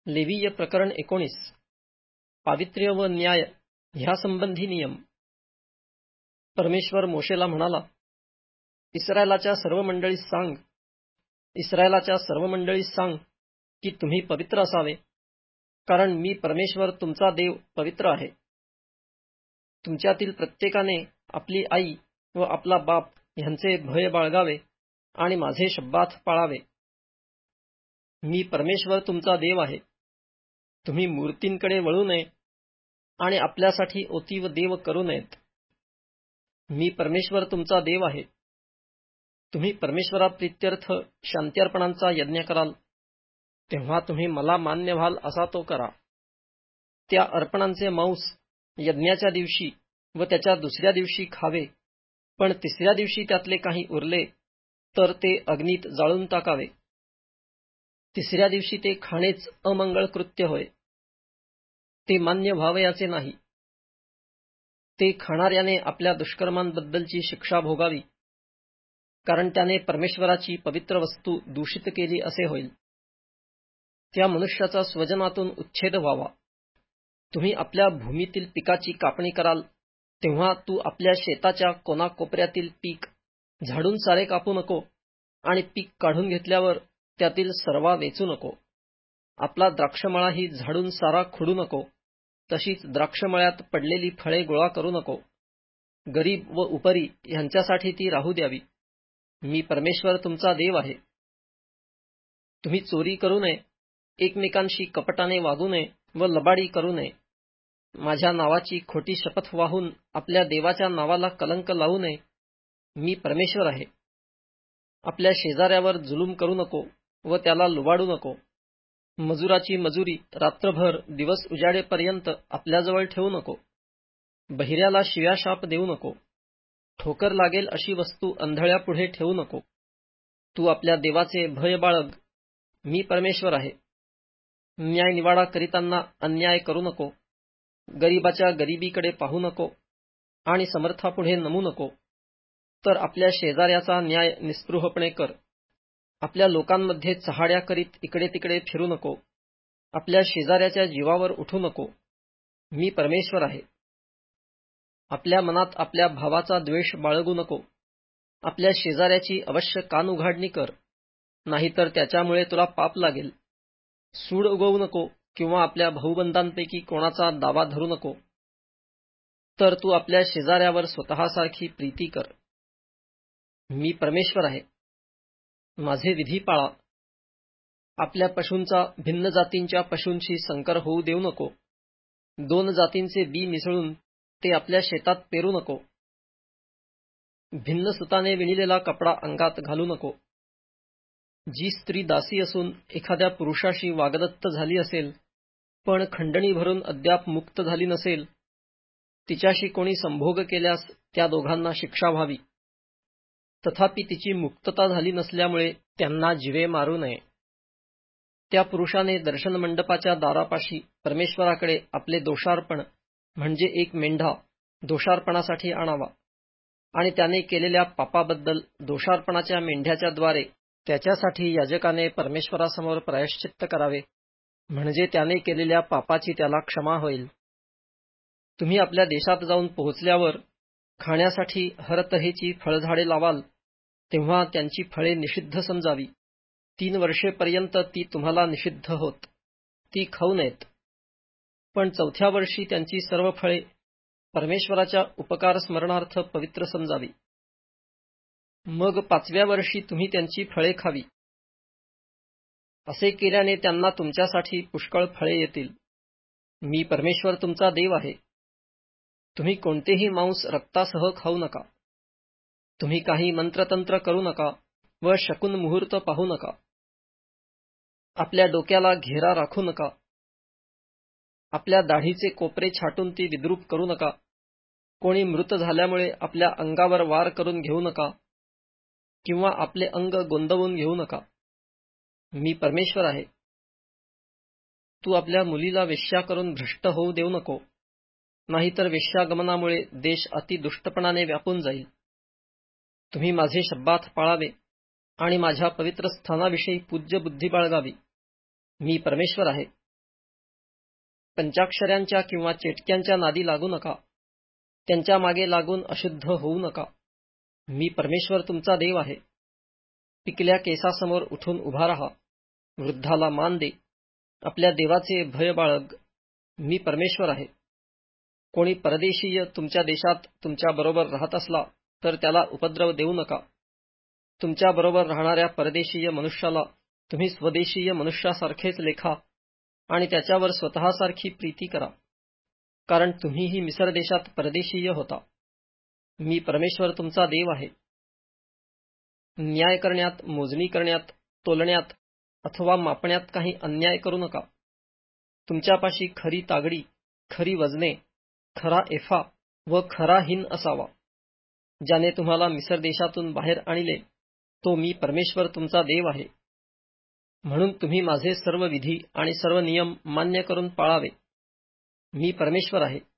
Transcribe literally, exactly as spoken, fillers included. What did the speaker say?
लेवीय प्रकरण एकोणीस. पावित्र्य व न्याय ह्यासंबंधी नियम. परमेश्वर मोशेला म्हणाला, इस्रायलाच्या सर्व मंडळीस सांग इस्रायलाच्या सर्व मंडळीस सांग की तुम्ही पवित्र असावे, कारण मी परमेश्वर तुमचा देव पवित्र आहे. तुमच्यातील प्रत्येकाने आपली आई व आपला बाप ह्यांचे भय बाळगावे आणि माझे शब्बात पाळावे. मी परमेश्वर तुमचा देव आहे. तुम्ही मूर्तींकडे वळू नये आणि आपल्यासाठी ओती व देव करू नयेत. मी परमेश्वर तुमचा देव आहे. तुम्ही परमेश्वराप्रित्यर्थ शांती यज्ञ कराल, तेव्हा तुम्ही मला मान्य व्हाल असा तो करा. त्या अर्पणांचे मांस यज्ञाच्या दिवशी व त्याच्या दुसऱ्या दिवशी खावे, पण तिसऱ्या दिवशी त्यातले काही उरले तर ते अग्नीत जाळून टाकावे. तिसऱ्या दिवशी ते खाणेच अमंगळ कृत्य होय. ते मान्य व्हावयाचे नाही. ते खाणाऱ्याने आपल्या दुष्कर्मांबद्दलची शिक्षा भोगावी, कारण त्याने परमेश्वराची पवित्र वस्तू दूषित केली असे होईल. त्या मनुष्याचा स्वजनातून उच्छेद व्हावा. तुम्ही आपल्या भूमीतील पिकाची कापणी कराल, तेव्हा तू आपल्या शेताच्या कोनाकोपऱ्यातील पीक झाडून सारे कापू नको आणि पीक काढून घेतल्यावर त्यातील सर्वा वेचू नको. आपला द्राक्षमळाही झाडून सारा खुडू नको. तशीच द्राक्षमळ्यात पडलेली फळे गोळा करू नको. गरीब व उपरी ह्यांच्यासाठी ती राहू द्यावी. मी परमेश्वर तुमचा देव आहे. तुम्ही चोरी करू नये, एकमेकांशी कपटाने वागू नये व लबाडी करू नये. माझ्या नावाची खोटी शपथ वाहून आपल्या देवाच्या नावाला कलंक लावू नये. मी परमेश्वर आहे. आपल्या शेजाऱ्यावर जुलूम करू नको व त्याला लुबाडू नको. मजुराची मजुरी रात्रभर दिवस उजाडेपर्यंत आपल्याजवळ ठेवू नको. बहिऱ्याला शिव्या शाप देऊ नको. ठोकर लागेल अशी वस्तू अंधळ्यापुढे ठेवू नको. तू आपल्या देवाचे भय बाळग. मी परमेश्वर आहे. न्याय निवाडा करीताना अन्याय करू नको. गरीबाच्या गरिबीकडे पाहू नको आणि समर्थापुढे नमू नको. तर आपल्या शेजाऱ्याचा न्याय निस्पृहपणे कर. आपल्या लोकांमध्ये चहाड्या करीत इकडे तिकडे फिरू नको. आपल्या शेजाऱ्याच्या जीवावर उठू नको. मी परमेश्वर आहे. आपल्या मनात आपल्या भावाचा द्वेष बाळगू नको. आपल्या शेजाऱ्याची अवश्य कानउघाडणी कर, नाहीतर त्याच्यामुळे तुला पाप लागेल. सूड उगवू नको किंवा आपल्या भाऊबंधांपैकी कोणाचा दावा धरू नको. तर तू आपल्या शेजाऱ्यावर स्वतःसारखी प्रीती कर. मी परमेश्वर आहे. माझे विधी पाळा. आपल्या पशूंचा भिन्न जातींच्या पशूंशी संकर होऊ देऊ नको. दोन जातींचे बी मिसळून ते आपल्या शेतात पेरू नको. भिन्न सुताने विणलेला कपडा अंगात घालू नको. जी स्त्री दासी असून एखाद्या पुरुषाशी वागदत्त झाली असेल, पण खंडणी भरून अद्याप मुक्त झाली नसेल, तिच्याशी कोणी संभोग केल्यास त्या दोघांना शिक्षा व्हावी. तथापि तिची मुक्तता झाली नसल्यामुळे त्यांना जीवे मारू नये. त्या पुरुषाने दर्शन मंडपाच्या दारापाशी परमेश्वराकडे आपले दोषार्पण म्हणजे एक मेंढा दोषार्पणासाठी आणावा आणि त्याने केलेल्या पापाबद्दल दोषार्पणाच्या मेंढ्याच्या द्वारे त्याच्यासाठी याजकाने परमेश्वरासमोर प्रायश्चित्त करावे, म्हणजे त्याने केलेल्या पापाची त्याला क्षमा होईल. तुम्ही आपल्या देशात जाऊन पोहोचल्यावर खाण्यासाठी हर तऱ्हेची फळझाडे लावाल, तेव्हा त्यांची फळे निषिद्ध समजावी. तीन वर्षेपर्यंत ती तुम्हाला निषिद्ध होत. ती खाऊ नयेत. पण चौथ्या वर्षी त्यांची सर्व फळे परमेश्वराच्या उपकार स्मरणार्थ पवित्र समजावी. मग पाचव्या वर्षी तुम्ही त्यांची फळे खावी. असे केल्याने त्यांना तुमच्यासाठी पुष्कळ फळे येतील. मी परमेश्वर तुमचा देव आहे. तुम्ही कोणतेही मांस रक्तासह खाऊ नका. तुम्ही काही मंत्रतंत्र करू नका व शकुन मुहूर्त पाहू नका. आपल्या डोक्याला घेरा राखू नका. आपल्या दाढीचे कोपरे छाटून ती विद्रूप करू नका. कोणी मृत झाल्यामुळे आपल्या अंगावर वार करून घेऊ नका किंवा आपले अंग गोंदवून घेऊ नका. मी परमेश्वर आहे. तू आपल्या मुलीला वेश्या करून भ्रष्ट होऊ देऊ नको, नाहीतर वेश्यागमनामुळे देश अति दुष्टपणाने व्यापून जाईल. तुम्ही माझे शब्बात पाळावे आणि माझ्या पवित्र स्थानाविषयी पूज्य बुद्धी बाळगावी. मी परमेश्वर आहे. पंचाक्षऱ्यांच्या किंवा चेटक्यांच्या नादी लागू नका. त्यांच्या मागे लागून अशुद्ध होऊ नका. मी परमेश्वर तुमचा देव आहे. पिकल्या केसासमोर उठून उभा राहा. वृद्धाला मान दे. आपल्या देवाचे भय बाळग. मी परमेश्वर आहे. कोणी परदेशीय तुमच्या देशात तुमच्या बरोबर राहत असला तर त्याला उपद्रव देऊ नका. तुमच्या बरोबर राहणाऱ्या परदेशीय मनुष्याला तुम्ही स्वदेशीय मनुष्यासारखेच लेखा आणि त्याच्यावर स्वतःसारखी प्रीती करा, कारण तुम्हीही मिसर देशात परदेशीय होता. मी परमेश्वर तुमचा देव आहे. न्याय करण्यात, मोजणी करण्यात, तोलण्यात अथवा मापण्यात काही अन्याय करू नका. तुमच्यापाशी खरी तागडी, खरी वजने, खरा एफा व खरा हिन असावा. ज्याने तुम्हाला मिसर देशातून बाहेर आणले तो मी परमेश्वर तुमचा देव आहे. म्हणून तुम्ही माझे सर्व विधी आणि सर्व नियम मान्य करून पाळावे. मी परमेश्वर आहे.